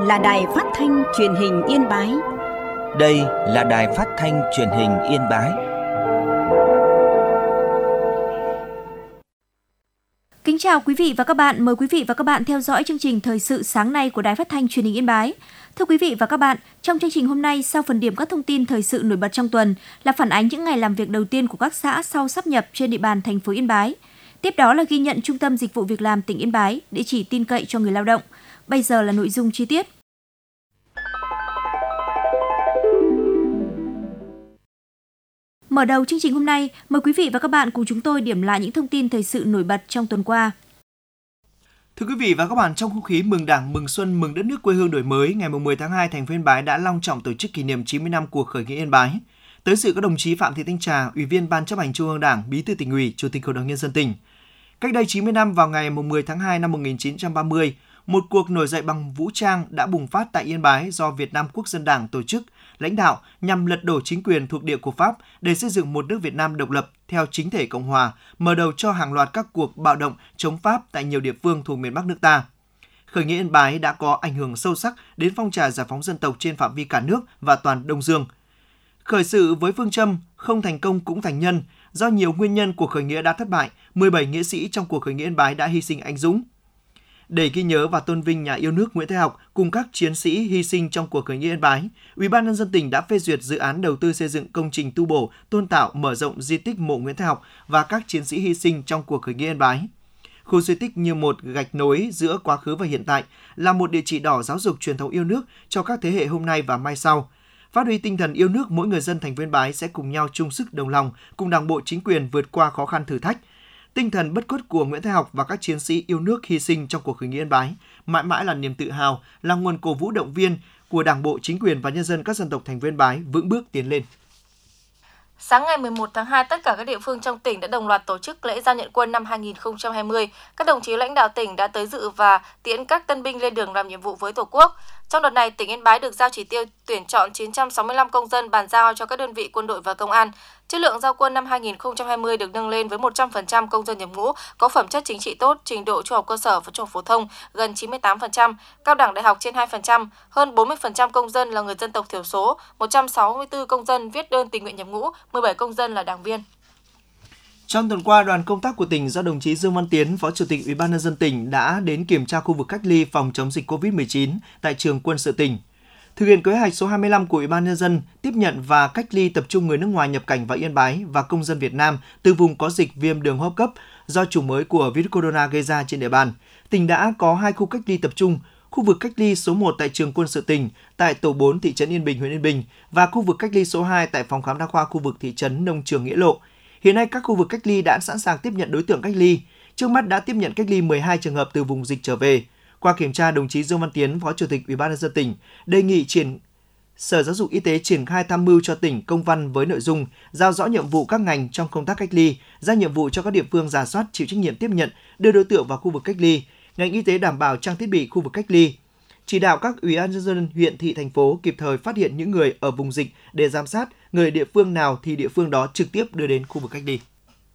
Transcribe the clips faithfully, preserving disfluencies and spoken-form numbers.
là Đài Phát thanh Truyền hình Yên Bái. Đây là Đài Phát thanh Truyền hình Yên Bái. Kính chào quý vị và các bạn, mời quý vị và các bạn theo dõi chương trình Thời sự sáng nay của Đài Phát thanh Truyền hình Yên Bái. Thưa quý vị và các bạn, trong chương trình hôm nay, sau phần điểm các thông tin thời sự nổi bật trong tuần là phản ánh những ngày làm việc đầu tiên của các xã sau sáp nhập trên địa bàn thành phố Yên Bái. Tiếp đó là ghi nhận Trung tâm Dịch vụ Việc làm tỉnh Yên Bái, địa chỉ tin cậy cho người lao động. Bây giờ là nội dung chi tiết. Mở đầu chương trình hôm nay, mời quý vị và các bạn cùng chúng tôi điểm lại những thông tin thời sự nổi bật trong tuần qua. Thưa quý vị và các bạn, trong không khí mừng Đảng, mừng xuân, mừng đất nước quê hương đổi mới, ngày mười tháng hai, thành phố Yên Bái đã long trọng tổ chức kỷ niệm chín mươi năm cuộc khởi nghĩa Yên Bái. Tới dự các đồng chí Phạm Thị Thanh Trà, Ủy viên Ban Chấp hành Trung ương Đảng, Bí thư Tỉnh ủy, Chủ tịch Hội đồng Nhân dân tỉnh. Cách đây chín mươi năm, vào ngày mười tháng hai năm một nghìn chín trăm ba mươi, một cuộc nổi dậy bằng vũ trang đã bùng phát tại Yên Bái do Việt Nam Quốc dân Đảng tổ chức, lãnh đạo nhằm lật đổ chính quyền thuộc địa của Pháp để xây dựng một nước Việt Nam độc lập theo chính thể Cộng hòa, mở đầu cho hàng loạt các cuộc bạo động chống Pháp tại nhiều địa phương thuộc miền Bắc nước ta. Khởi nghĩa Yên Bái đã có ảnh hưởng sâu sắc đến phong trào giải phóng dân tộc trên phạm vi cả nước và toàn Đông Dương. Khởi sự với phương châm không thành công cũng thành nhân, do nhiều nguyên nhân cuộc khởi nghĩa đã thất bại, mười bảy nghĩa sĩ trong cuộc khởi nghĩa Yên Bái đã hy sinh anh dũng. Để ghi nhớ và tôn vinh nhà yêu nước Nguyễn Thái Học cùng các chiến sĩ hy sinh trong cuộc khởi nghĩa Yên Bái, Ủy ban Nhân dân tỉnh đã phê duyệt dự án đầu tư xây dựng công trình tu bổ, tôn tạo, mở rộng di tích mộ Nguyễn Thái Học và các chiến sĩ hy sinh trong cuộc khởi nghĩa Yên Bái. Khu di tích như một gạch nối giữa quá khứ và hiện tại, là một địa chỉ đỏ giáo dục truyền thống yêu nước cho các thế hệ hôm nay và mai sau. Phát huy tinh thần yêu nước, mỗi người dân thành phố Yên Bái sẽ cùng nhau chung sức đồng lòng, cùng Đảng bộ chính quyền vượt qua khó khăn thử thách. Tinh thần bất khuất của Nguyễn Thái Học và các chiến sĩ yêu nước hy sinh trong cuộc khởi nghĩa Yên Bái mãi mãi là niềm tự hào, là nguồn cổ vũ động viên của Đảng bộ, chính quyền và nhân dân các dân tộc thành phố Yên Bái vững bước tiến lên. Sáng ngày mười một tháng hai, tất cả các địa phương trong tỉnh đã đồng loạt tổ chức lễ giao nhận quân năm hai nghìn không trăm hai mươi. Các đồng chí lãnh đạo tỉnh đã tới dự và tiễn các tân binh lên đường làm nhiệm vụ với Tổ quốc. Trong đợt này, tỉnh Yên Bái được giao chỉ tiêu tuyển chọn chín trăm sáu mươi lăm công dân bàn giao cho các đơn vị quân đội và công an. Chất lượng giao quân năm hai nghìn không trăm hai mươi được nâng lên với một trăm phần trăm công dân nhập ngũ có phẩm chất chính trị tốt, trình độ trung học cơ sở và trung học phổ thông gần chín mươi tám phần trăm, cao đẳng đại học trên hai phần trăm, hơn bốn mươi phần trăm công dân là người dân tộc thiểu số, một trăm sáu mươi tư công dân viết đơn tình nguyện nhập ngũ, mười bảy công dân là đảng viên. Trong tuần qua, đoàn công tác của tỉnh do đồng chí Dương Văn Tiến, Phó Chủ tịch Ủy ban Nhân dân tỉnh đã đến kiểm tra khu vực cách ly phòng chống dịch covid mười chín tại trường quân sự tỉnh. Thực hiện kế hoạch số hai mươi lăm của Ủy ban Nhân dân tiếp nhận và cách ly tập trung người nước ngoài nhập cảnh vào Yên Bái và công dân Việt Nam từ vùng có dịch viêm đường hô hấp cấp do chủng mới của virus corona gây ra trên địa bàn, tỉnh đã có hai khu cách ly tập trung. Khu vực cách ly số một tại trường quân sự tỉnh, tại tổ bốn thị trấn Yên Bình, huyện Yên Bình và khu vực cách ly số hai tại phòng khám đa khoa khu vực thị trấn Nông Trường Nghĩa Lộ. Hiện nay các khu vực cách ly đã sẵn sàng tiếp nhận đối tượng cách ly. Trước mắt đã tiếp nhận cách ly mười hai trường hợp từ vùng dịch trở về. Qua kiểm tra, đồng chí Dương Văn Tiến, Phó Chủ tịch Ủy ban Nhân dân tỉnh đề nghị triển Sở Giáo dục Y tế triển khai tham mưu cho tỉnh công văn với nội dung giao rõ nhiệm vụ các ngành trong công tác cách ly, giao nhiệm vụ cho các địa phương rà soát chịu trách nhiệm tiếp nhận, đưa đối tượng vào khu vực cách ly, ngành y tế đảm bảo trang thiết bị khu vực cách ly. Chỉ đạo các Ủy ban Nhân dân huyện, thị, thành phố kịp thời phát hiện những người ở vùng dịch để giám sát, người địa phương nào thì địa phương đó trực tiếp đưa đến khu vực cách ly.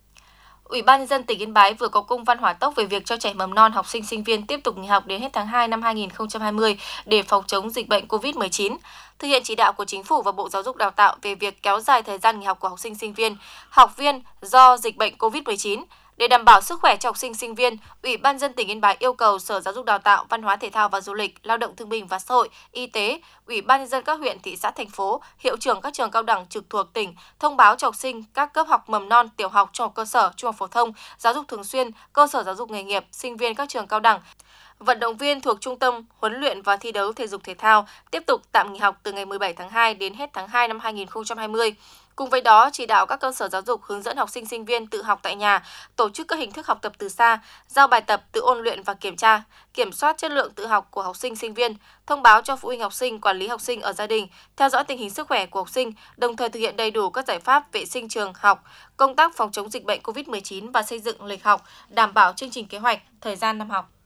Ủy ban Nhân dân tỉnh Yên Bái vừa có công văn hỏa tốc về việc cho trẻ mầm non, học sinh, sinh viên tiếp tục nghỉ học đến hết tháng hai năm hai nghìn không trăm hai mươi để phòng chống dịch bệnh covid mười chín. Thực hiện chỉ đạo của Chính phủ và Bộ Giáo dục Đào tạo về việc kéo dài thời gian nghỉ học của học sinh, sinh viên, học viên do dịch bệnh covid mười chín. Để đảm bảo sức khỏe cho học sinh, sinh viên, Ủy ban Nhân dân tỉnh Yên Bái yêu cầu Sở Giáo dục Đào tạo, Văn hóa Thể thao và Du lịch, Lao động Thương binh và Xã hội, Y tế, Ủy ban Nhân dân các huyện, thị xã, thành phố, hiệu trưởng các trường cao đẳng trực thuộc tỉnh thông báo cho học sinh các cấp học mầm non, tiểu học, trung học cơ sở, trung học phổ thông, giáo dục thường xuyên, cơ sở giáo dục nghề nghiệp, sinh viên các trường cao đẳng, vận động viên thuộc Trung tâm huấn luyện và thi đấu thể dục thể thao tiếp tục tạm nghỉ học từ ngày mười bảy tháng hai đến hết tháng hai năm hai nghìn không trăm hai mươi. Cùng với đó, chỉ đạo các cơ sở giáo dục hướng dẫn học sinh, sinh viên tự học tại nhà, tổ chức các hình thức học tập từ xa, giao bài tập, tự ôn luyện và kiểm tra, kiểm soát chất lượng tự học của học sinh, sinh viên, thông báo cho phụ huynh học sinh, quản lý học sinh ở gia đình, theo dõi tình hình sức khỏe của học sinh, đồng thời thực hiện đầy đủ các giải pháp vệ sinh trường học, công tác phòng chống dịch bệnh covid mười chín và xây dựng lịch học, đảm bảo chương trình kế hoạch, thời gian năm học.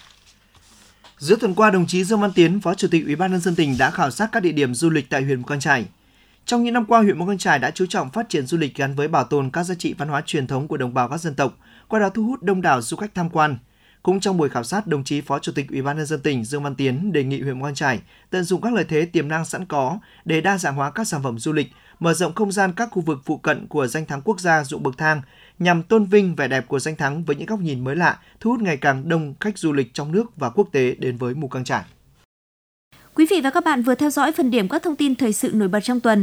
Giữa tuần qua, đồng chí Dương Văn Tiến, Phó Chủ tịch Ủy ban Nhân dân tỉnh đã khảo sát các địa điểm du lịch tại huyện Mù Cang Chải. Trong những năm qua, huyện Mù Cang Chải đã chú trọng phát triển du lịch gắn với bảo tồn các giá trị văn hóa truyền thống của đồng bào các dân tộc, qua đó thu hút đông đảo du khách tham quan. Cũng trong buổi khảo sát, đồng chí Phó Chủ tịch Ủy ban nhân dân tỉnh Dương Văn Tiến đề nghị huyện Mù Cang Chải tận dụng các lợi thế tiềm năng sẵn có để đa dạng hóa các sản phẩm du lịch, mở rộng không gian các khu vực phụ cận của danh thắng quốc gia Ruộng Bậc Thang nhằm tôn vinh vẻ đẹp của danh thắng với những góc nhìn mới lạ, thu hút ngày càng đông khách du lịch trong nước và quốc tế đến với Mù Cang Chải. Quý vị và các bạn vừa theo dõi phần điểm các thông tin thời sự nổi bật trong tuần.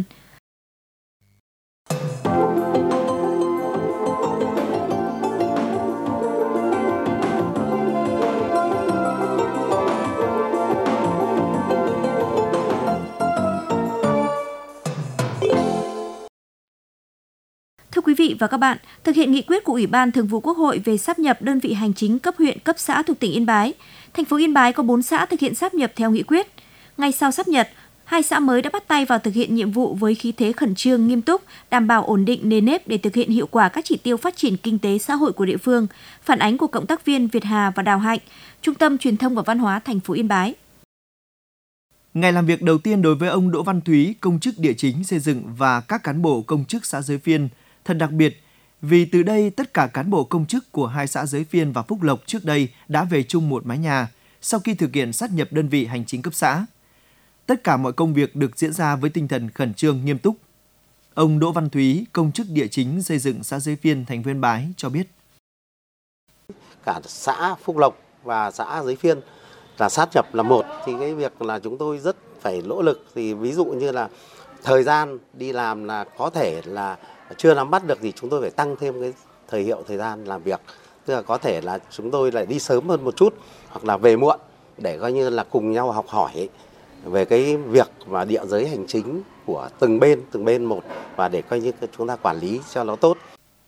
Thưa quý vị và các bạn, thực hiện nghị quyết của Ủy ban Thường vụ Quốc hội về sáp nhập đơn vị hành chính cấp huyện, cấp xã thuộc tỉnh Yên Bái, thành phố Yên Bái có bốn xã thực hiện sáp nhập theo nghị quyết. Ngay sau sáp nhập, hai xã mới đã bắt tay vào thực hiện nhiệm vụ với khí thế khẩn trương, nghiêm túc, đảm bảo ổn định nền nếp để thực hiện hiệu quả các chỉ tiêu phát triển kinh tế xã hội của địa phương, phản ánh của cộng tác viên Việt Hà và Đào Hạnh, Trung tâm Truyền thông và Văn hóa thành phố Yên Bái. Ngày làm việc đầu tiên đối với ông Đỗ Văn Thúy, công chức địa chính xây dựng và các cán bộ công chức xã Giới Phiên thật đặc biệt, vì từ đây tất cả cán bộ công chức của hai xã Giới Phiên và Phúc Lộc trước đây đã về chung một mái nhà sau khi thực hiện sáp nhập đơn vị hành chính cấp xã. Tất cả mọi công việc được diễn ra với tinh thần khẩn trương, nghiêm túc. Ông Đỗ Văn Thúy, công chức địa chính xây dựng xã Giới Phiên, thành phố Yên Bái cho biết. Cả xã Phúc Lộc và xã Giới Phiên là sát nhập là một, thì cái việc là chúng tôi rất phải nỗ lực. Thì ví dụ như là thời gian đi làm là có thể là chưa nắm bắt được thì chúng tôi phải tăng thêm cái thời hiệu thời gian làm việc. Tức là có thể là chúng tôi lại đi sớm hơn một chút hoặc là về muộn để coi như là cùng nhau học hỏi về cái việc và địa giới hành chính của từng bên, từng bên một và để coi như chúng ta quản lý cho nó tốt.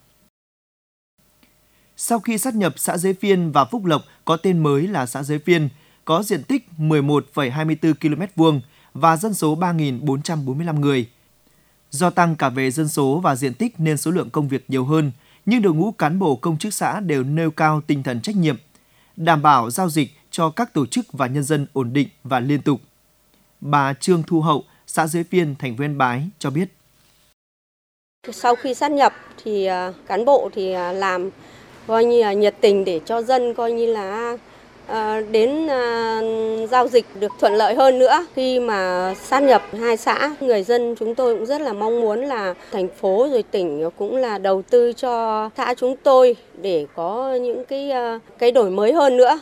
Sau khi sáp nhập xã Giới Phiên và Phúc Lộc có tên mới là xã Giới Phiên, có diện tích mười một phẩy hai mươi tư ki lô mét vuông và dân số ba nghìn bốn trăm bốn mươi lăm người. Do tăng cả về dân số và diện tích nên số lượng công việc nhiều hơn, nhưng đội ngũ cán bộ công chức xã đều nêu cao tinh thần trách nhiệm, đảm bảo giao dịch cho các tổ chức và nhân dân ổn định và liên tục. Bà Trương Thu Hậu, xã Giới Phiên, thành phố Yên Bái cho biết. Sau khi sát nhập thì cán bộ thì làm coi như là nhiệt tình để cho dân coi như là đến giao dịch được thuận lợi hơn nữa. Khi mà sát nhập hai xã, người dân chúng tôi cũng rất là mong muốn là thành phố rồi tỉnh cũng là đầu tư cho xã chúng tôi để có những cái cái đổi mới hơn nữa.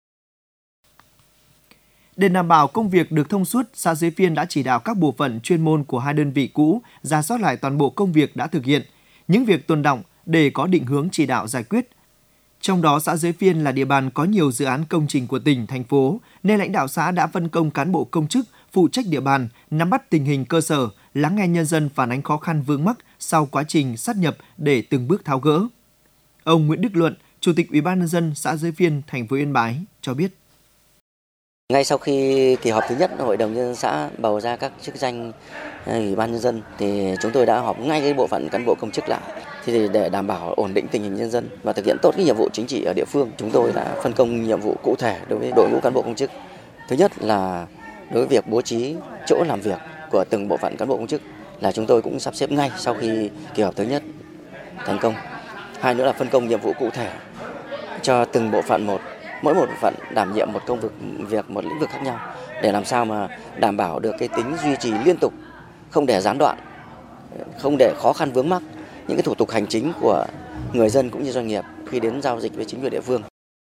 Để đảm bảo công việc được thông suốt, xã Giới Phiên đã chỉ đạo các bộ phận chuyên môn của hai đơn vị cũ rà soát lại toàn bộ công việc đã thực hiện, những việc tồn đọng để có định hướng chỉ đạo giải quyết. Trong đó, xã Giới Phiên là địa bàn có nhiều dự án công trình của tỉnh, thành phố, nên lãnh đạo xã đã phân công cán bộ công chức phụ trách địa bàn, nắm bắt tình hình cơ sở, lắng nghe nhân dân phản ánh khó khăn vướng mắc sau quá trình sát nhập để từng bước tháo gỡ. Ông Nguyễn Đức Luận, Chủ tịch Ủy ban nhân dân xã Giới Phiên, thành phố Yên Bái cho biết. Ngay sau khi kỳ họp thứ nhất Hội đồng nhân dân xã bầu ra các chức danh Ủy ban nhân dân thì chúng tôi đã họp ngay cái bộ phận cán bộ công chức lại. Thì để đảm bảo ổn định tình hình nhân dân và thực hiện tốt cái nhiệm vụ chính trị ở địa phương, chúng tôi đã phân công nhiệm vụ cụ thể đối với đội ngũ cán bộ công chức. Thứ nhất là đối với việc bố trí chỗ làm việc của từng bộ phận cán bộ công chức là chúng tôi cũng sắp xếp ngay sau khi kỳ họp thứ nhất thành công. Hai nữa là phân công nhiệm vụ cụ thể cho từng bộ phận một, mỗi một bộ phận đảm nhiệm một công việc, việc một lĩnh vực khác nhau để làm sao mà đảm bảo được cái tính duy trì liên tục, không để gián đoạn, không để khó khăn vướng mắc những cái thủ tục hành chính của người dân cũng như doanh nghiệp khi đến giao dịch với chính quyền địa phương.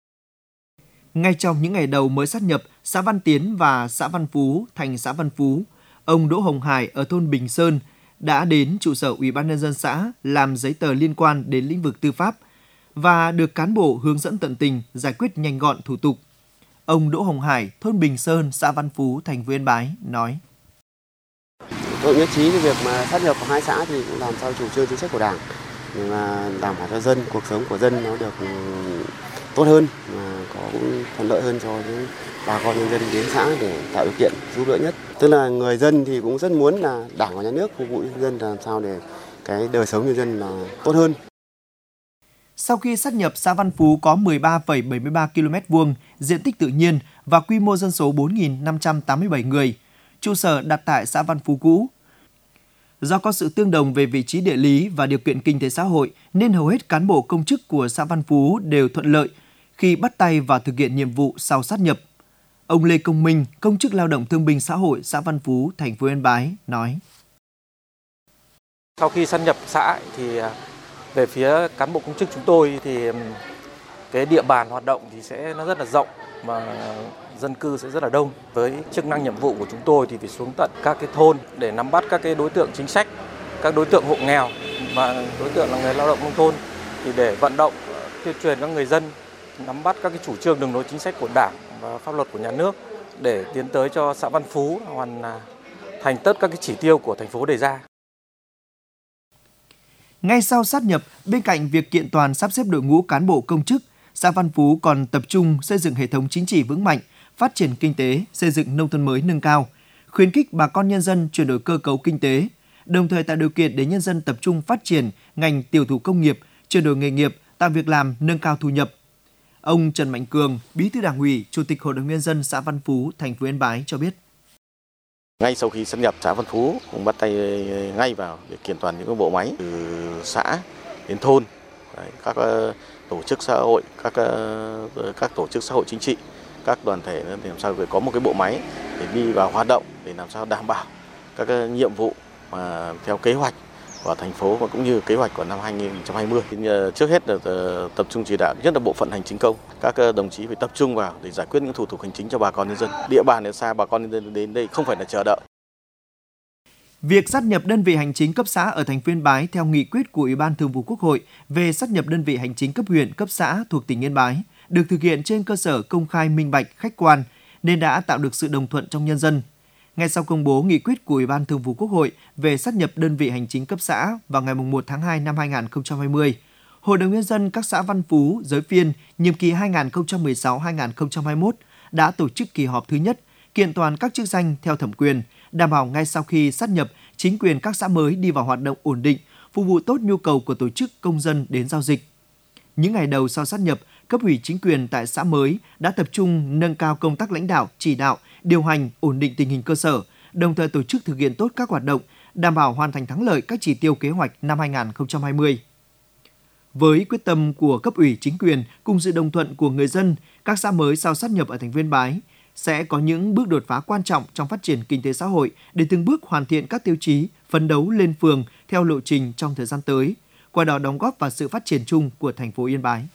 Ngay trong những ngày đầu mới sát nhập xã Văn Tiến và xã Văn Phú thành xã Văn Phú, ông Đỗ Hồng Hải ở thôn Bình Sơn đã đến trụ sở Ủy ban nhân dân xã làm giấy tờ liên quan đến lĩnh vực tư pháp và được cán bộ hướng dẫn tận tình giải quyết nhanh gọn thủ tục. Ông Đỗ Hồng Hải, thôn Bình Sơn, xã Văn Phú, thành phố Yên Bái nói: Tôi nhất trí với việc mà sát nhập của hai xã thì cũng làm sao chủ trương chính sách của Đảng mà đảm bảo cho dân, cuộc sống của dân nó được tốt hơn, mà có cũng thuận lợi hơn cho những bà con nhân dân đến xã để tạo điều kiện giúp đỡ nhất. Tức là người dân thì cũng rất muốn là Đảng và Nhà nước phục vụ nhân dân làm sao để cái đời sống nhân dân là tốt hơn. Sau khi sát nhập, xã Văn Phú có mười ba phẩy bảy mươi ba ki lô mét vuông, diện tích tự nhiên và quy mô dân số bốn nghìn năm trăm tám mươi bảy người. Trụ sở đặt tại xã Văn Phú cũ. Do có sự tương đồng về vị trí địa lý và điều kiện kinh tế xã hội nên hầu hết cán bộ công chức của xã Văn Phú đều thuận lợi khi bắt tay vào thực hiện nhiệm vụ sau sát nhập. Ông Lê Công Minh, công chức lao động thương binh xã hội xã Văn Phú, thành phố Yên Bái nói: Sau khi sát nhập xã thì về phía cán bộ công chức chúng tôi thì cái địa bàn hoạt động thì sẽ nó rất là rộng và dân cư sẽ rất là đông. Với chức năng nhiệm vụ của chúng tôi thì phải xuống tận các cái thôn để nắm bắt các cái đối tượng chính sách, các đối tượng hộ nghèo và đối tượng là người lao động nông thôn, thì để vận động tuyên truyền các người dân nắm bắt các cái chủ trương đường lối chính sách của Đảng và pháp luật của nhà nước để tiến tới cho xã Văn Phú hoàn thành tất các cái chỉ tiêu của thành phố đề ra. Ngay sau sát nhập, bên cạnh việc kiện toàn sắp xếp đội ngũ cán bộ công chức, xã Văn Phú còn tập trung xây dựng hệ thống chính trị vững mạnh, phát triển kinh tế, xây dựng nông thôn mới nâng cao, khuyến khích bà con nhân dân chuyển đổi cơ cấu kinh tế, đồng thời tạo điều kiện để nhân dân tập trung phát triển ngành tiểu thủ công nghiệp, chuyển đổi nghề nghiệp, tạo việc làm, nâng cao thu nhập. Ông Trần Mạnh Cường, Bí thư Đảng ủy, Chủ tịch Hội đồng nhân dân xã Văn Phú, thành phố Yên Bái cho biết: Ngay sau khi sát nhập, xã Văn Phú cũng bắt tay ngay vào để kiện toàn những bộ máy từ xã đến thôn, các tổ chức xã hội, các các tổ chức xã hội chính trị, các đoàn thể để làm sao phải có một cái bộ máy để đi vào hoạt động, để làm sao đảm bảo các nhiệm vụ mà theo kế hoạch của thành phố và cũng như kế hoạch của năm hai nghìn không trăm hai mươi. Trước hết là tập trung chỉ đạo nhất là bộ phận hành chính công, các đồng chí phải tập trung vào để giải quyết những thủ tục hành chính cho bà con nhân dân. Địa bàn ở xa, bà con nhân dân đến đây không phải là chờ đợi. Việc sát nhập đơn vị hành chính cấp xã ở thành phố Yên Bái theo nghị quyết của Ủy ban Thường vụ Quốc hội về sát nhập đơn vị hành chính cấp huyện, cấp xã thuộc tỉnh Yên Bái được thực hiện trên cơ sở công khai, minh bạch, khách quan nên đã tạo được sự đồng thuận trong nhân dân. Ngay sau công bố nghị quyết của Ủy ban Thường vụ Quốc hội về sát nhập đơn vị hành chính cấp xã vào ngày mùng một tháng hai năm hai nghìn không trăm hai mươi, Hội đồng nhân dân các xã Văn Phú, Giới Phiên nhiệm kỳ hai nghìn không trăm mười sáu đến hai nghìn không trăm hai mươi mốt đã tổ chức kỳ họp thứ nhất, kiện toàn các chức danh theo thẩm quyền, đảm bảo ngay sau khi sát nhập, chính quyền các xã mới đi vào hoạt động ổn định, phục vụ tốt nhu cầu của tổ chức công dân đến giao dịch. Những ngày đầu sau sát nhập, cấp ủy chính quyền tại xã mới đã tập trung nâng cao công tác lãnh đạo, chỉ đạo, điều hành, ổn định tình hình cơ sở, đồng thời tổ chức thực hiện tốt các hoạt động, đảm bảo hoàn thành thắng lợi các chỉ tiêu kế hoạch năm hai nghìn không trăm hai mươi. Với quyết tâm của cấp ủy chính quyền cùng sự đồng thuận của người dân, các xã mới sau sát nhập ở thành phố Yên Bái sẽ có những bước đột phá quan trọng trong phát triển kinh tế xã hội để từng bước hoàn thiện các tiêu chí, phấn đấu lên phường theo lộ trình trong thời gian tới, qua đó đóng góp vào sự phát triển chung của thành phố Yên Bái.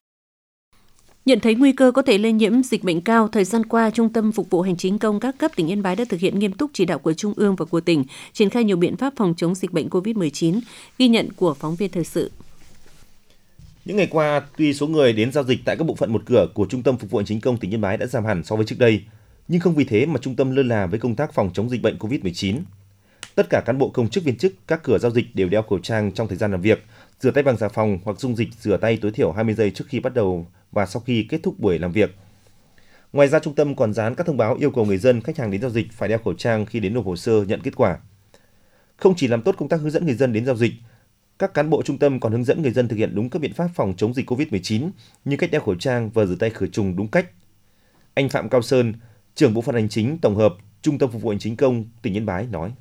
Nhận thấy nguy cơ có thể lây nhiễm dịch bệnh cao, thời gian qua, Trung tâm Phục vụ Hành chính công các cấp tỉnh Yên Bái đã thực hiện nghiêm túc chỉ đạo của Trung ương và của tỉnh, triển khai nhiều biện pháp phòng chống dịch bệnh covid mười chín, ghi nhận của phóng viên thời sự. Những ngày qua, tuy số người đến giao dịch tại các bộ phận một cửa của Trung tâm Phục vụ Hành chính công tỉnh Yên Bái đã giảm hẳn so với trước đây, nhưng không vì thế mà trung tâm lơ là với công tác phòng chống dịch bệnh covid mười chín. Tất cả cán bộ công chức viên chức các cửa giao dịch đều đeo khẩu trang trong thời gian làm việc, rửa tay bằng xà phòng hoặc dung dịch rửa tay tối thiểu hai mươi giây trước khi bắt đầu và sau khi kết thúc buổi làm việc. Ngoài ra, trung tâm còn dán các thông báo yêu cầu người dân, khách hàng đến giao dịch phải đeo khẩu trang khi đến nộp hồ sơ nhận kết quả. Không chỉ làm tốt công tác hướng dẫn người dân đến giao dịch, các cán bộ trung tâm còn hướng dẫn người dân thực hiện đúng các biện pháp phòng chống dịch covid mười chín như cách đeo khẩu trang và rửa tay khử trùng đúng cách. Anh Phạm Cao Sơn, trưởng bộ phận hành chính tổng hợp Trung tâm Phục vụ Hành chính công tỉnh Yên Bái nói: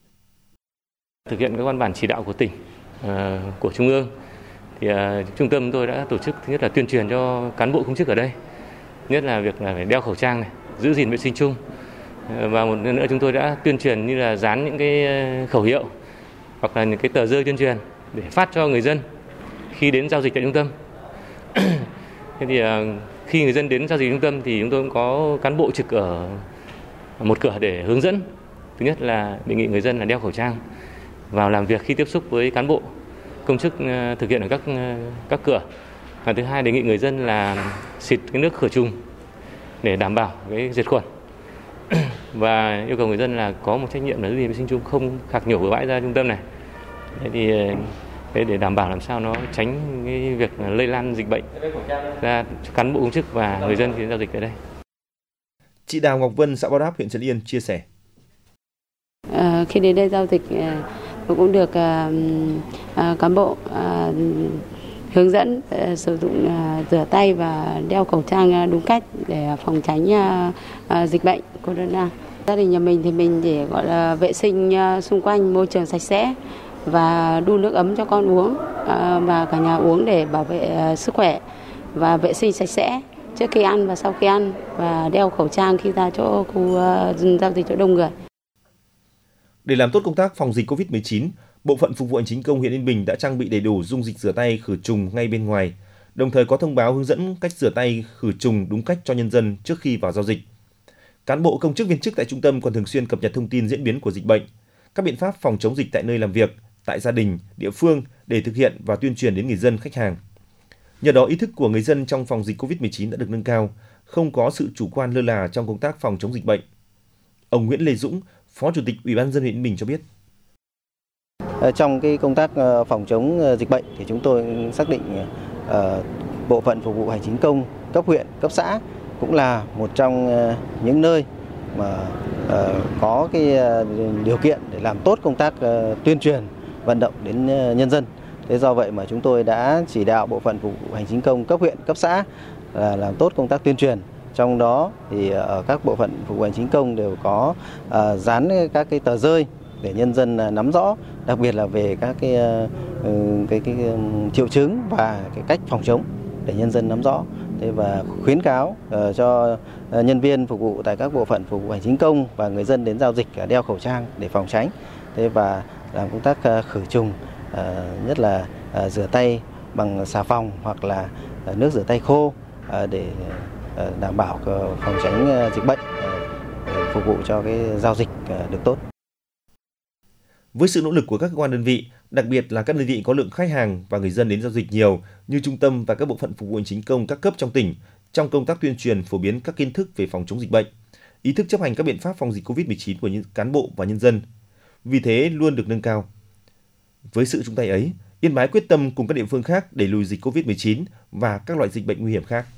Thực hiện các văn bản chỉ đạo của tỉnh, uh, của Trung ương, thì uh, trung tâm tôi đã tổ chức thứ nhất là tuyên truyền cho cán bộ công chức ở đây, nhất là việc là phải đeo khẩu trang này, giữ gìn vệ sinh chung, uh, và một lần nữa chúng tôi đã tuyên truyền như là dán những cái khẩu hiệu hoặc là những cái tờ rơi tuyên truyền để phát cho người dân khi đến giao dịch tại trung tâm. Thế thì uh, khi người dân đến giao dịch trung tâm thì chúng tôi cũng có cán bộ trực ở một cửa để hướng dẫn. Thứ nhất là đề nghị người dân là đeo khẩu trang vào làm việc khi tiếp xúc với cán bộ công chức uh, thực hiện ở các uh, các cửa. Và thứ hai, đề nghị người dân là xịt cái nước khử trùng để đảm bảo cái diệt khuẩn. Và yêu cầu người dân là có một trách nhiệm là giữ gìn vệ sinh chung, không khạc nhổ bừa bãi ra trung tâm này. Thế thì để đảm bảo làm sao nó tránh cái việc lây lan dịch bệnh ra cho cán bộ công chức và người dân khi giao dịch ở đây. Chị Đào Ngọc Vân, xã Bao Đáp, huyện Trấn Yên chia sẻ: à, khi đến đây giao dịch tôi cũng được à, à, cán bộ à, hướng dẫn à, sử dụng à, rửa tay và đeo khẩu trang đúng cách để phòng tránh à, à, dịch bệnh corona. Gia đình nhà mình thì mình để gọi là vệ sinh à, xung quanh môi trường sạch sẽ và đun nước ấm cho con uống à, và cả nhà uống để bảo vệ à, sức khỏe. và vệ sinh sạch sẽ trước khi ăn và sau khi ăn, và đeo khẩu trang khi ra chỗ khu uh, giao dịch chỗ đông người. Để làm tốt công tác phòng dịch covid mười chín, Bộ phận Phục vụ Hành chính công huyện Yên Bình đã trang bị đầy đủ dung dịch rửa tay khử trùng ngay bên ngoài, đồng thời có thông báo hướng dẫn cách rửa tay khử trùng đúng cách cho nhân dân trước khi vào giao dịch. Cán bộ công chức viên chức tại trung tâm còn thường xuyên cập nhật thông tin diễn biến của dịch bệnh, các biện pháp phòng chống dịch tại nơi làm việc, tại gia đình, địa phương để thực hiện và tuyên truyền đến người dân, khách hàng. Nhờ đó, ý thức của người dân trong phòng dịch covid mười chín đã được nâng cao, không có sự chủ quan lơ là trong công tác phòng chống dịch bệnh. Ông Nguyễn Lê Dũng, Phó Chủ tịch Ủy ban nhân dân huyện Yên Bình cho biết. Trong cái công tác phòng chống dịch bệnh thì chúng tôi xác định uh, bộ phận phục vụ hành chính công cấp huyện, cấp xã cũng là một trong uh, những nơi mà uh, có cái uh, điều kiện để làm tốt công tác uh, tuyên truyền, vận động đến uh, nhân dân. Thế do vậy mà chúng tôi đã chỉ đạo bộ phận phục vụ hành chính công cấp huyện, cấp xã là làm tốt công tác tuyên truyền. Trong đó thì ở các bộ phận phục vụ hành chính công đều có uh, dán các cái tờ rơi để nhân dân nắm rõ, đặc biệt là về các cái, uh, cái, cái um, triệu chứng và cái cách phòng chống để nhân dân nắm rõ. Thế và khuyến cáo uh, cho uh, nhân viên phục vụ tại các bộ phận phục vụ hành chính công và người dân đến giao dịch uh, đeo khẩu trang để phòng tránh. Thế và làm công tác uh, khử trùng, uh, nhất là uh, rửa tay bằng xà phòng hoặc là uh, nước rửa tay khô uh, để uh, đảm bảo uh, phòng tránh uh, dịch bệnh, uh, phục vụ cho cái giao dịch uh, được tốt. Với sự nỗ lực của các cơ quan đơn vị, đặc biệt là các đơn vị có lượng khách hàng và người dân đến giao dịch nhiều như trung tâm và các bộ phận phục vụ hành chính công các cấp trong tỉnh, trong công tác tuyên truyền phổ biến các kiến thức về phòng chống dịch bệnh, ý thức chấp hành các biện pháp phòng dịch covid mười chín của những cán bộ và nhân dân, vì thế luôn được nâng cao. Với sự chung tay ấy, Yên Bái quyết tâm cùng các địa phương khác đẩy lùi dịch covid mười chín và các loại dịch bệnh nguy hiểm khác.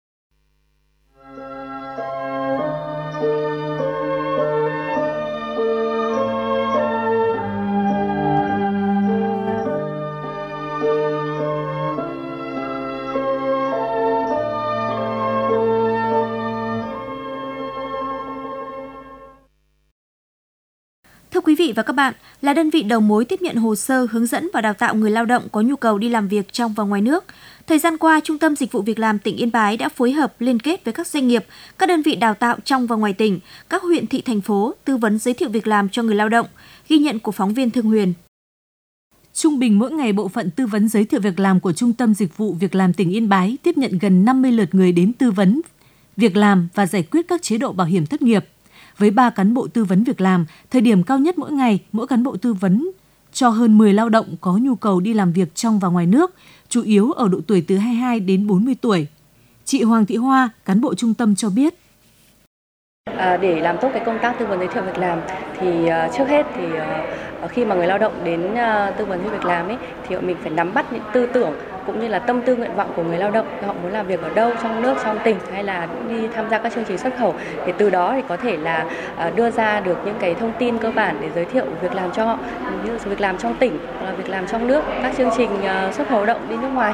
Thưa quý vị và các bạn, là đơn vị đầu mối tiếp nhận hồ sơ, hướng dẫn và đào tạo người lao động có nhu cầu đi làm việc trong và ngoài nước, thời gian qua, Trung tâm Dịch vụ Việc làm tỉnh Yên Bái đã phối hợp liên kết với các doanh nghiệp, các đơn vị đào tạo trong và ngoài tỉnh, các huyện thị thành phố tư vấn giới thiệu việc làm cho người lao động. Ghi nhận của phóng viên Thương Huyền. Trung bình mỗi ngày, bộ phận tư vấn giới thiệu việc làm của Trung tâm Dịch vụ Việc làm tỉnh Yên Bái tiếp nhận gần năm mươi lượt người đến tư vấn việc làm và giải quyết các chế độ bảo hiểm thất nghiệp. Với ba cán bộ tư vấn việc làm, thời điểm cao nhất mỗi ngày, mỗi cán bộ tư vấn cho hơn mười lao động có nhu cầu đi làm việc trong và ngoài nước, chủ yếu ở độ tuổi từ hai mươi hai đến bốn mươi tuổi. Chị Hoàng Thị Hoa, cán bộ trung tâm cho biết. À, để làm tốt cái công tác tư vấn giới thiệu việc làm thì uh, trước hết thì uh, khi mà người lao động đến uh, tư vấn giới thiệu việc làm ấy thì mình phải nắm bắt những tư tưởng cũng như là tâm tư nguyện vọng của người lao động, họ muốn làm việc ở đâu, trong nước, trong tỉnh hay là đi tham gia các chương trình xuất khẩu, để từ đó thì có thể là uh, đưa ra được những cái thông tin cơ bản để giới thiệu việc làm cho họ, như việc làm trong tỉnh hoặc là việc làm trong nước, các chương trình uh, xuất khẩu lao động đi nước ngoài.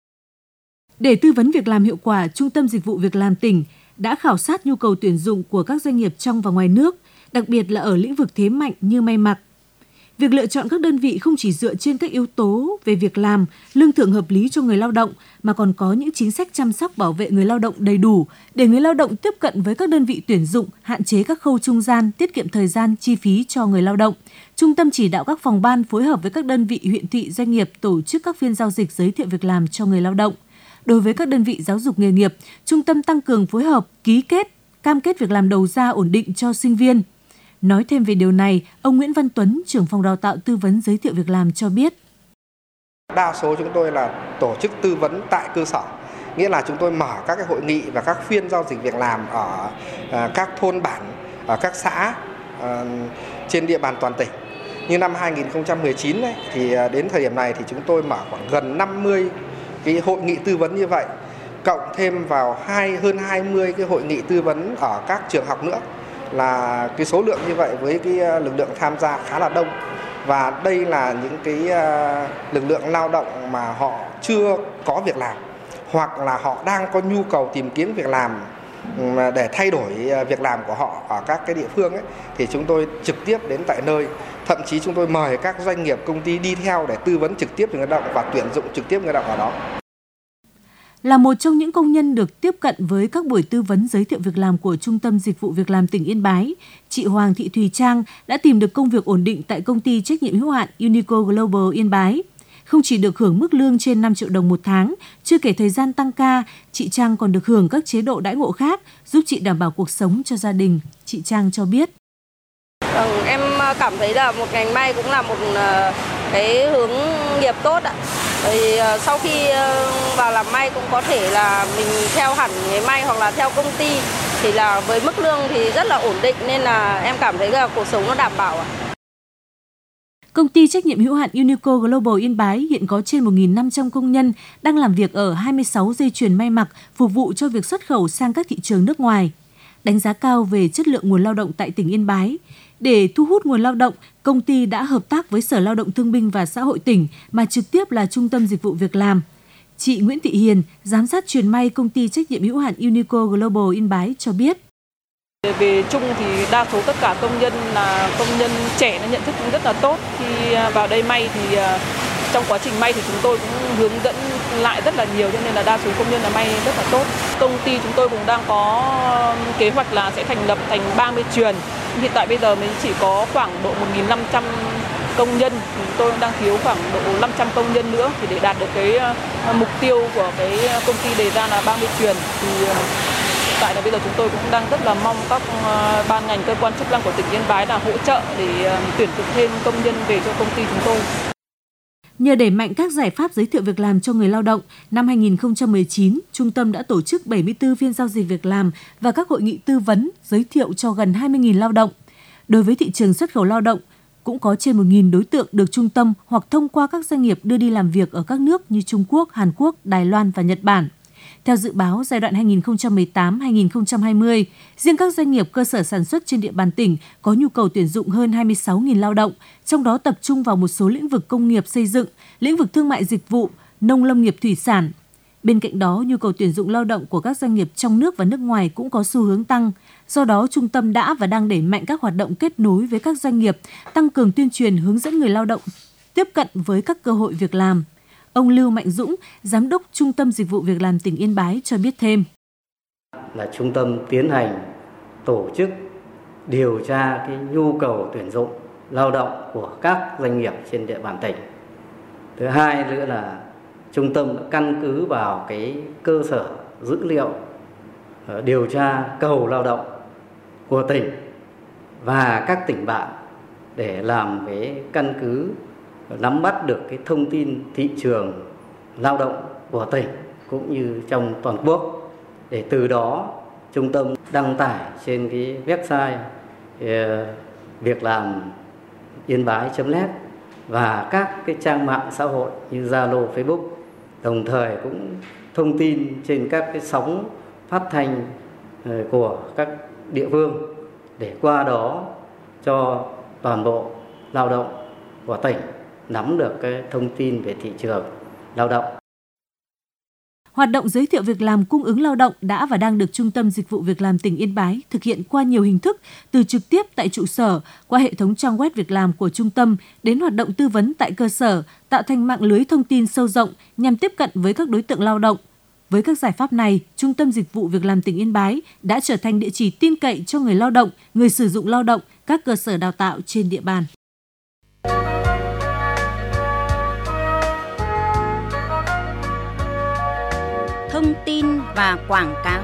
Để tư vấn việc làm hiệu quả, Trung tâm Dịch vụ Việc làm tỉnh đã khảo sát nhu cầu tuyển dụng của các doanh nghiệp trong và ngoài nước, đặc biệt là ở lĩnh vực thế mạnh như may mặc. Việc lựa chọn các đơn vị không chỉ dựa trên các yếu tố về việc làm, lương thưởng hợp lý cho người lao động, mà còn có những chính sách chăm sóc bảo vệ người lao động đầy đủ để người lao động tiếp cận với các đơn vị tuyển dụng, hạn chế các khâu trung gian, tiết kiệm thời gian, chi phí cho người lao động. Trung tâm chỉ đạo các phòng ban phối hợp với các đơn vị, huyện thị, doanh nghiệp tổ chức các phiên giao dịch giới thiệu việc làm cho người lao động. Đối với các đơn vị giáo dục nghề nghiệp, trung tâm tăng cường phối hợp, ký kết, cam kết việc làm đầu ra ổn định cho sinh viên. Nói thêm về điều này, ông Nguyễn Văn Tuấn, trưởng phòng đào tạo tư vấn giới thiệu việc làm cho biết. Đa số chúng tôi là tổ chức tư vấn tại cơ sở, nghĩa là chúng tôi mở các cái hội nghị và các phiên giao dịch việc làm ở các thôn bản, ở các xã trên địa bàn toàn tỉnh. Như năm hai nghìn không trăm mười chín ấy, thì đến thời điểm này thì chúng tôi mở khoảng gần năm mươi cái hội nghị tư vấn như vậy, cộng thêm vào hai hơn hai mươi cái hội nghị tư vấn ở các trường học nữa, là cái số lượng như vậy với cái lực lượng tham gia khá là đông. Và đây là những cái lực lượng lao động mà họ chưa có việc làm, hoặc là họ đang có nhu cầu tìm kiếm việc làm để thay đổi việc làm của họ ở các cái địa phương ấy, thì chúng tôi trực tiếp đến tại nơi. Thậm chí chúng tôi mời các doanh nghiệp, công ty đi theo để tư vấn trực tiếp cho người lao động và tuyển dụng trực tiếp người lao động ở đó. Là một trong những công nhân được tiếp cận với các buổi tư vấn giới thiệu việc làm của Trung tâm Dịch vụ Việc làm tỉnh Yên Bái, chị Hoàng Thị Thùy Trang đã tìm được công việc ổn định tại công ty trách nhiệm hữu hạn Unico Global Yên Bái. Không chỉ được hưởng mức lương trên năm triệu đồng một tháng, chưa kể thời gian tăng ca, chị Trang còn được hưởng các chế độ đãi ngộ khác, giúp chị đảm bảo cuộc sống cho gia đình. Chị Trang cho biết. Ừ, em cảm thấy là một ngành may cũng là một cái hướng nghiệp tốt ạ. Thì sau khi vào làm may cũng có thể là mình theo hẳn nghề may hoặc là theo công ty, thì là với mức lương thì rất là ổn định, nên là em cảm thấy là cuộc sống nó đảm bảo ạ. Công ty trách nhiệm hữu hạn Unico Global Yên Bái hiện có trên một nghìn năm trăm công nhân đang làm việc ở hai mươi sáu dây chuyền may mặc phục vụ cho việc xuất khẩu sang các thị trường nước ngoài. Đánh giá cao về chất lượng nguồn lao động tại tỉnh Yên Bái. Để thu hút nguồn lao động, công ty đã hợp tác với Sở Lao động Thương binh và Xã hội tỉnh mà trực tiếp là Trung tâm Dịch vụ Việc làm. Chị Nguyễn Thị Hiền, giám sát chuyền may công ty trách nhiệm hữu hạn Unico Global Yên Bái cho biết. Về chung thì đa số tất cả công nhân là công nhân trẻ, nó nhận thức rất là tốt. Khi vào đây may thì trong quá trình may thì chúng tôi cũng hướng dẫn lại rất là nhiều, cho nên là đa số công nhân là may rất là tốt. Công ty chúng tôi cũng đang có kế hoạch là sẽ thành lập thành ba mươi chuyền. Hiện tại bây giờ mình chỉ có khoảng độ một nghìn năm trăm công nhân, chúng tôi đang thiếu khoảng độ năm trăm công nhân nữa thì để đạt được cái mục tiêu của cái công ty đề ra là ba mươi chuyền. Thì hiện tại là bây giờ chúng tôi cũng đang rất là mong các ban ngành cơ quan chức năng của tỉnh Yên Bái là hỗ trợ để tuyển dụng thêm công nhân về cho công ty chúng tôi. Nhờ đẩy mạnh các giải pháp giới thiệu việc làm cho người lao động, năm hai nghìn không trăm mười chín, Trung tâm đã tổ chức bảy mươi tư phiên giao dịch việc làm và các hội nghị tư vấn, giới thiệu cho gần hai mươi nghìn lao động. Đối với thị trường xuất khẩu lao động, cũng có trên một nghìn đối tượng được Trung tâm hoặc thông qua các doanh nghiệp đưa đi làm việc ở các nước như Trung Quốc, Hàn Quốc, Đài Loan và Nhật Bản. Theo dự báo giai đoạn hai nghìn không trăm mười tám đến hai nghìn không trăm hai mươi, riêng các doanh nghiệp cơ sở sản xuất trên địa bàn tỉnh có nhu cầu tuyển dụng hơn hai mươi sáu nghìn lao động, trong đó tập trung vào một số lĩnh vực công nghiệp xây dựng, lĩnh vực thương mại dịch vụ, nông lâm nghiệp thủy sản. Bên cạnh đó, nhu cầu tuyển dụng lao động của các doanh nghiệp trong nước và nước ngoài cũng có xu hướng tăng. Do đó, Trung tâm đã và đang đẩy mạnh các hoạt động kết nối với các doanh nghiệp, tăng cường tuyên truyền hướng dẫn người lao động tiếp cận với các cơ hội việc làm. Ông Lưu Mạnh Dũng, Giám đốc Trung tâm Dịch vụ Việc làm tỉnh Yên Bái cho biết thêm. Là trung tâm tiến hành tổ chức điều tra cái nhu cầu tuyển dụng lao động của các doanh nghiệp trên địa bàn tỉnh. Thứ hai nữa là trung tâm đã căn cứ vào cái cơ sở dữ liệu điều tra cầu lao động của tỉnh và các tỉnh bạn để làm cái căn cứ nắm bắt được cái thông tin thị trường lao động của tỉnh cũng như trong toàn quốc, để từ đó trung tâm đăng tải trên cái website việc làm yên bái chấm net và các cái trang mạng xã hội như Zalo, Facebook, đồng thời cũng thông tin trên các cái sóng phát thanh của các địa phương, để qua đó cho toàn bộ lao động của tỉnh nắm được cái thông tin về thị trường lao động. Hoạt động giới thiệu việc làm cung ứng lao động đã và đang được Trung tâm Dịch vụ Việc làm tỉnh Yên Bái thực hiện qua nhiều hình thức, từ trực tiếp tại trụ sở, qua hệ thống trang web việc làm của trung tâm, đến hoạt động tư vấn tại cơ sở, tạo thành mạng lưới thông tin sâu rộng nhằm tiếp cận với các đối tượng lao động. Với các giải pháp này, Trung tâm Dịch vụ Việc làm tỉnh Yên Bái đã trở thành địa chỉ tin cậy cho người lao động, người sử dụng lao động, các cơ sở đào tạo trên địa bàn. Thông tin và quảng cáo.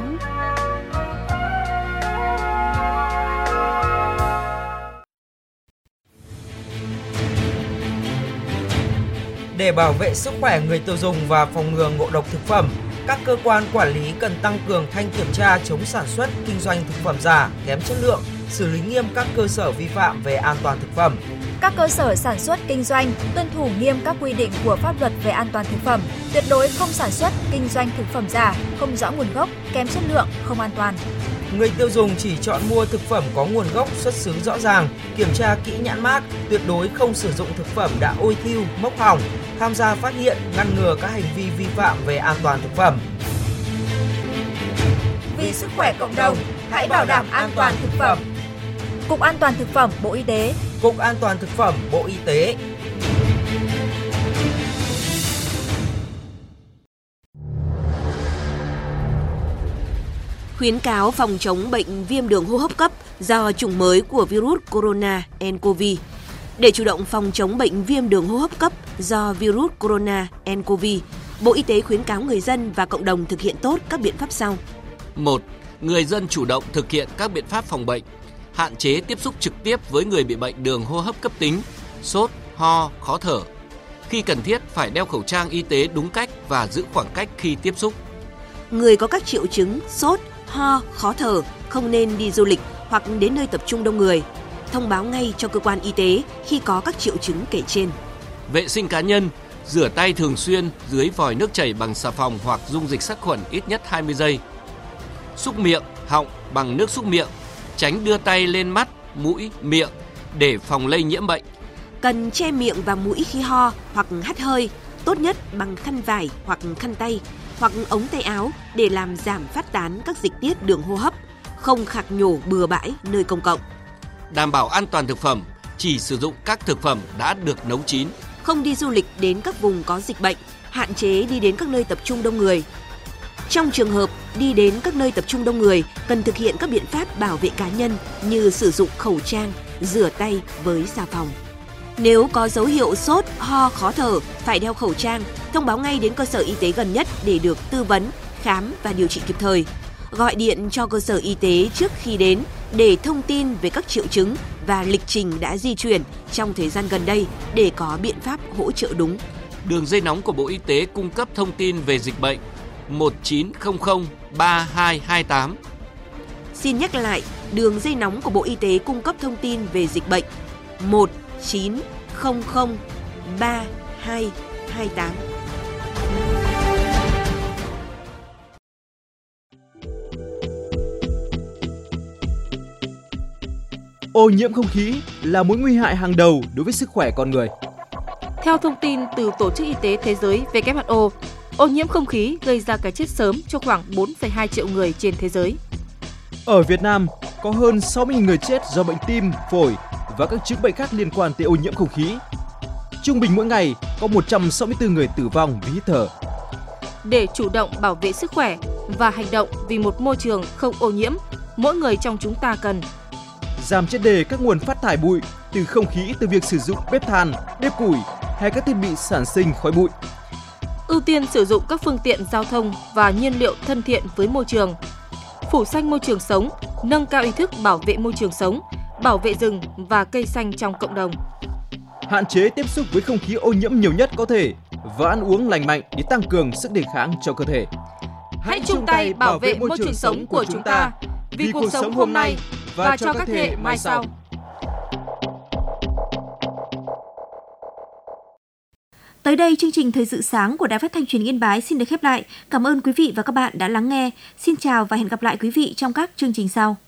Để bảo vệ sức khỏe người tiêu dùng và phòng ngừa ngộ độc thực phẩm, các cơ quan quản lý cần tăng cường thanh kiểm tra chống sản xuất, kinh doanh thực phẩm giả, kém chất lượng, xử lý nghiêm các cơ sở vi phạm về an toàn thực phẩm. Các cơ sở sản xuất kinh doanh tuân thủ nghiêm các quy định của pháp luật về an toàn thực phẩm, tuyệt đối không sản xuất, kinh doanh thực phẩm giả, không rõ nguồn gốc, kém chất lượng, không an toàn. Người tiêu dùng chỉ chọn mua thực phẩm có nguồn gốc xuất xứ rõ ràng, kiểm tra kỹ nhãn mác, tuyệt đối không sử dụng thực phẩm đã ôi thiu, mốc hỏng, tham gia phát hiện, ngăn ngừa các hành vi vi phạm về an toàn thực phẩm. Vì sức khỏe cộng đồng, hãy bảo đảm an toàn thực phẩm. Cục An toàn thực phẩm Bộ Y tế. Cục An toàn thực phẩm Bộ Y tế. khuyến cáo phòng chống bệnh viêm đường hô hấp cấp do chủng mới của virus corona nCoV. Để chủ động phòng chống bệnh viêm đường hô hấp cấp do virus corona nCoV, Bộ Y tế khuyến cáo người dân và cộng đồng thực hiện tốt các biện pháp sau. một. Người dân chủ động thực hiện các biện pháp phòng bệnh, hạn chế tiếp xúc trực tiếp với người bị bệnh đường hô hấp cấp tính, sốt, ho, khó thở. Khi cần thiết phải đeo khẩu trang y tế đúng cách và giữ khoảng cách khi tiếp xúc. Người có các triệu chứng sốt, ho, khó thở không nên đi du lịch hoặc đến nơi tập trung đông người. Thông báo ngay cho cơ quan y tế khi có các triệu chứng kể trên. Vệ sinh cá nhân, rửa tay thường xuyên dưới vòi nước chảy bằng xà phòng hoặc dung dịch sát khuẩn ít nhất hai mươi giây. Xúc miệng, họng bằng nước xúc miệng, tránh đưa tay lên mắt, mũi, miệng để phòng lây nhiễm bệnh. Cần che miệng và mũi khi ho hoặc hắt hơi, tốt nhất bằng khăn vải hoặc khăn tay hoặc ống tay áo để làm giảm phát tán các dịch tiết đường hô hấp, không khạc nhổ bừa bãi nơi công cộng. Đảm bảo an toàn thực phẩm, chỉ sử dụng các thực phẩm đã được nấu chín. Không đi du lịch đến các vùng có dịch bệnh, hạn chế đi đến các nơi tập trung đông người. Trong trường hợp đi đến các nơi tập trung đông người, cần thực hiện các biện pháp bảo vệ cá nhân như sử dụng khẩu trang, rửa tay với xà phòng. Nếu có dấu hiệu sốt, ho, khó thở, phải đeo khẩu trang, thông báo ngay đến cơ sở y tế gần nhất để được tư vấn, khám và điều trị kịp thời. Gọi điện cho cơ sở y tế trước khi đến để thông tin về các triệu chứng và lịch trình đã di chuyển trong thời gian gần đây để có biện pháp hỗ trợ đúng. Đường dây nóng của Bộ Y tế cung cấp thông tin về dịch bệnh một chín không không ba hai hai tám. Xin nhắc lại, đường dây nóng của Bộ Y tế cung cấp thông tin về dịch bệnh một chín không không ba hai hai tám. Ô nhiễm không khí là mối nguy hại hàng đầu đối với sức khỏe con người. Theo thông tin từ Tổ chức Y tế Thế giới W H O, ô nhiễm không khí gây ra cái chết sớm cho khoảng bốn phẩy hai triệu người trên thế giới. Ở Việt Nam, có hơn sáu mươi nghìn người chết do bệnh tim, phổi và các chứng bệnh khác liên quan tới ô nhiễm không khí. Trung bình mỗi ngày có một trăm sáu mươi tư người tử vong vì hít thở. Để chủ động bảo vệ sức khỏe và hành động vì một môi trường không ô nhiễm, mỗi người trong chúng ta cần giảm triệt để các nguồn phát thải bụi từ không khí từ việc sử dụng bếp than, bếp củi hay các thiết bị sản sinh khói bụi. Ưu tiên sử dụng các phương tiện giao thông và nhiên liệu thân thiện với môi trường. Phủ xanh môi trường sống, nâng cao ý thức bảo vệ môi trường sống, bảo vệ rừng và cây xanh trong cộng đồng. Hạn chế tiếp xúc với không khí ô nhiễm nhiều nhất có thể và ăn uống lành mạnh để tăng cường sức đề kháng cho cơ thể. Hãy chung tay bảo vệ môi trường sống của chúng ta vì cuộc sống hôm nay và cho các thế hệ mai sau. Tới đây, chương trình Thời sự sáng của Đài Phát thanh Truyền hình Yên Bái xin được khép lại. Cảm ơn quý vị và các bạn đã lắng nghe. Xin chào và hẹn gặp lại quý vị trong các chương trình sau.